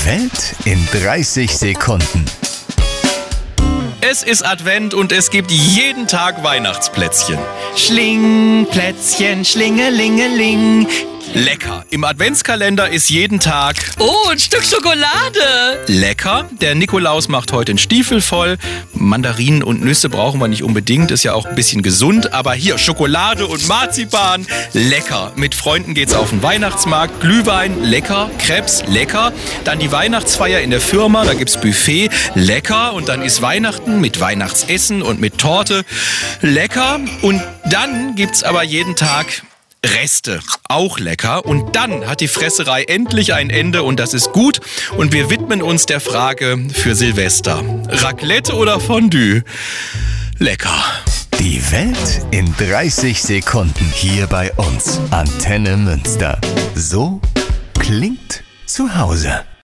Die Welt in 30 Sekunden. Es ist Advent und es gibt jeden Tag Weihnachtsplätzchen. Schlingplätzchen, schlingelingeling. Lecker. Im Adventskalender ist jeden Tag... Oh, ein Stück Schokolade. Lecker. Der Nikolaus macht heute einen Stiefel voll. Mandarinen und Nüsse brauchen wir nicht unbedingt. Ist ja auch ein bisschen gesund. Aber hier Schokolade und Marzipan. Lecker. Mit Freunden geht's auf den Weihnachtsmarkt. Glühwein. Lecker. Crepes. Lecker. Dann die Weihnachtsfeier in der Firma. Da gibt's Buffet. Lecker. Und dann ist Weihnachten mit Weihnachtsessen und mit Torte. Lecker. Und dann gibt's aber jeden Tag... Reste, auch lecker. Und dann hat die Fresserei endlich ein Ende und das ist gut. Und wir widmen uns der Frage für Silvester. Raclette oder Fondue? Lecker. Die Welt in 30 Sekunden hier bei uns. Antenne Münster. So klingt zu Hause.